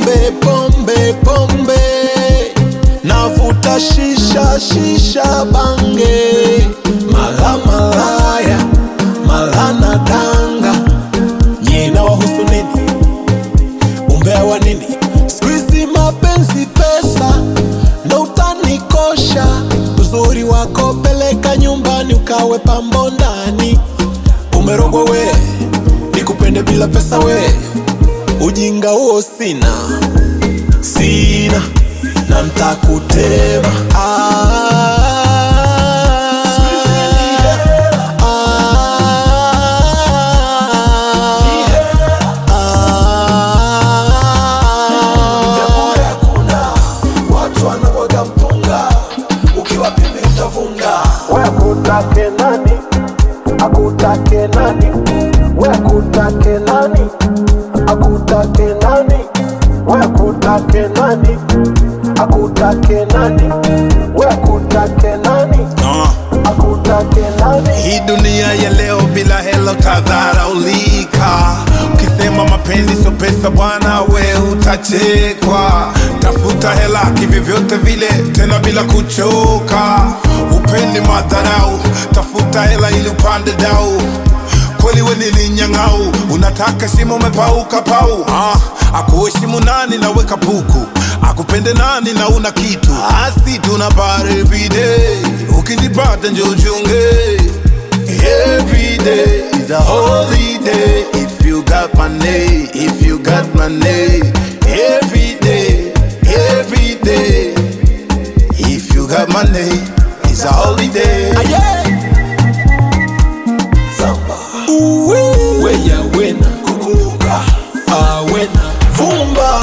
pombe pombe pombe, navuta shisha shisha bange, mala malaya mala na danga. Nyina wahusu nini? Umbea wa nini? Squeezy mapenzi pesa ndo utanikosha. Uzuri wako peleka nyumbani ukawe pambo ndani. Umerogwa we, nikupende bila pesa we. Ujinga huo sina, sina na mtakutema. Akutake nani? Akutake nani? We akutake nani? Akutake nani? We akutake nani? Akutake nani? We akutake nani? Akutake nani? Hii dunia ya leo bila hela utadharaulika. Ukisema mapenzi sio pesa bwana, we utachekwa. Tafuta hela kivyovyote vile, tena bila kuchoka. Upendi madharau, tafuta hela ili upande dau. Kweli we nilinyang'au, unataka shimo umepauka pau. Akuheshimu nani na weka puku? Akupende nani na una kitu? Asi tunapare everyday, ukizipata njo uchunge. Every day is a holiday if you got money, if you got money. Every day if you got money, it's a holiday. Samba weya wena kukumbuka, wena vumba.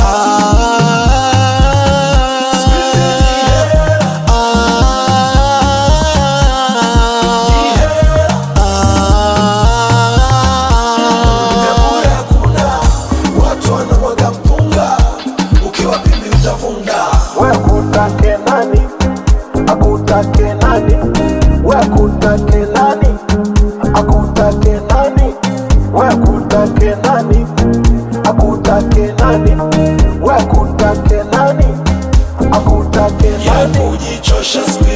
We akutake nani? Akutake nani? We akutake nani? Akutake nani? We akutake nani? Akutake nani? We akutake nani? Akutake nani? Ya kujichosha